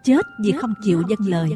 chết vì không chịu vâng lời.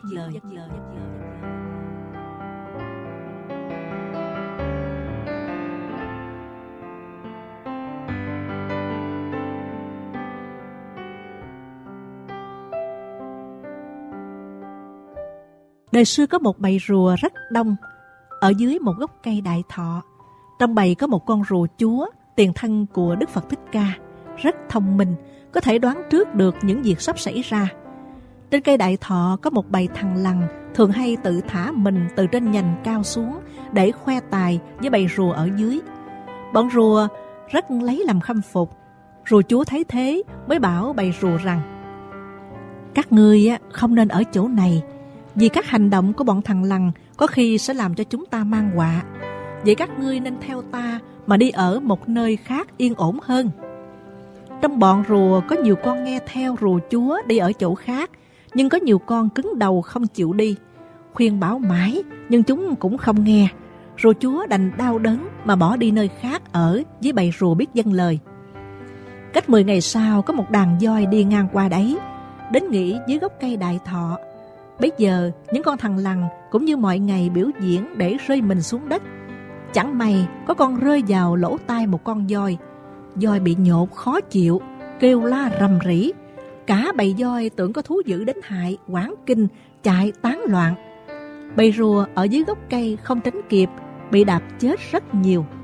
Đời xưa có một bầy rùa rất đông ở dưới một gốc cây đại thọ. Trong bầy có một con rùa chúa, tiền thân của Đức Phật Thích Ca, rất thông minh, có thể đoán trước được những việc sắp xảy ra. Trên cây đại thọ có một bầy thằn lằn thường hay tự thả mình từ trên nhành cao xuống để khoe tài với bầy rùa ở dưới. Bọn rùa rất lấy làm khâm phục. Rùa chúa thấy thế mới bảo bầy rùa rằng: các ngươi không nên ở chỗ này, vì các hành động của bọn thằn lằn có khi sẽ làm cho chúng ta mang họa. Vậy các ngươi nên theo ta mà đi ở một nơi khác yên ổn hơn. Trong bọn rùa có nhiều con nghe theo rùa chúa đi ở chỗ khác, nhưng có nhiều con cứng đầu không chịu đi. Khuyên bảo mãi nhưng chúng cũng không nghe. Rùa chúa đành đau đớn mà bỏ đi nơi khác ở với bầy rùa biết vâng lời. Cách 10 ngày sau, có một đàn voi đi ngang qua đấy, đến nghỉ dưới gốc cây đại thọ. Bấy giờ những con thằn lằn cũng như mọi ngày biểu diễn để rơi mình xuống đất. Chẳng may có con rơi vào lỗ tai một con voi. Voi bị nhột khó chịu, kêu la rầm rĩ. Cả bầy voi tưởng có thú dữ đến hại, hoảng kinh, chạy tán loạn. Bầy rùa ở dưới gốc cây không tránh kịp, bị đạp chết rất nhiều.